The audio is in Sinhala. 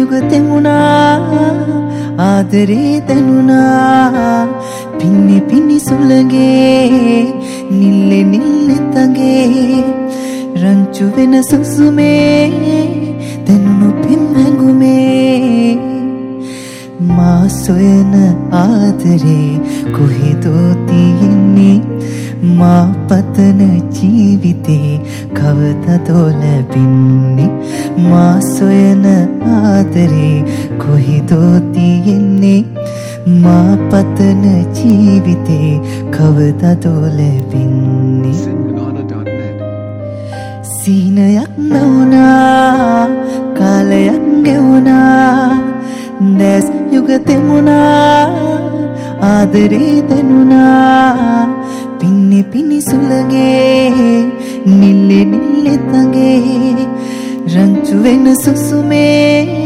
යුග තෙමුණා ආදරේ දැනුණා පින්නි පින්නි සුළගේ නිල්ලෙ නිල්ලෙ තගේ රංචු වෙන සුසුමේ දැනුණු පින් හැඟුමේ මා සොයන ආදරේ කොහෙදෝ තියෙන්නේ මා පතන ජීවිතේ කවදදෝ ලැබෙන්නේ මා සොයන ආදරේ කොහෙදෝ තියෙන්නේ මා පතන ජීවිතේ කවදදෝ ලැබෙන්නේ සීනයක් නොවුනා කාලයක් ගෙවුනා දැස් යුග තෙමුණා ආදරේ දැනුණා පින්නි පින්නි සුළගේ නිල්ලෙ නිල්ලෙ තගේ රංචු වෙන සුසුමේ